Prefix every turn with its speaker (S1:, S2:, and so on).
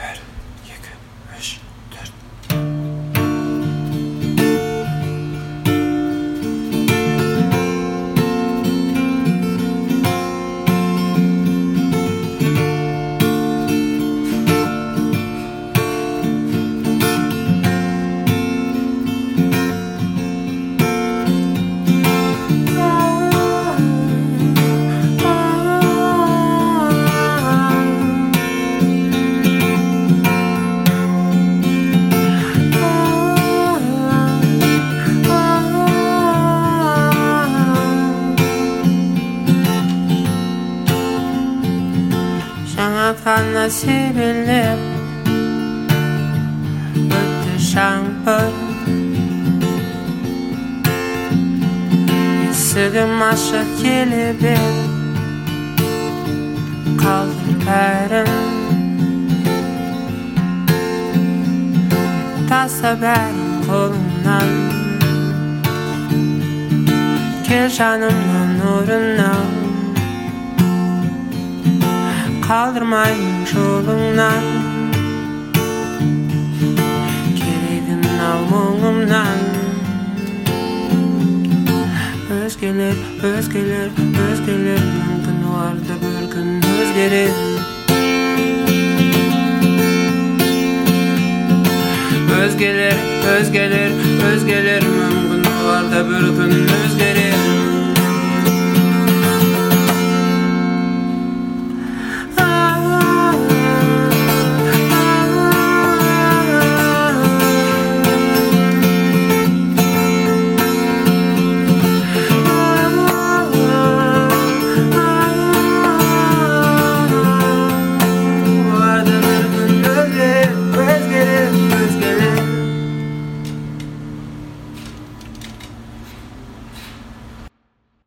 S1: Ғана себелеп өтті жаңбыр, есігім ашық келебек, қалды бәрін таста бәрін қолыңнан, кел жанымнан орыннан, қалдырмайын жолыңнан, керегін ал мұңымнан. Өзгелер мүмкін оларды бір күн өзгереді. Өзгелер мүмкін оларды бір күн өзгереді.